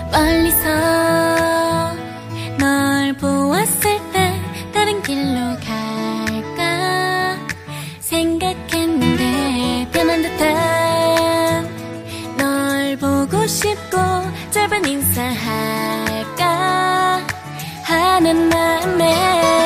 멀리서 널 보았을 때 다른 길로 갈까 생각했는데 변한 듯한 널 보고 싶고 짧은 인사할까 하는 마음에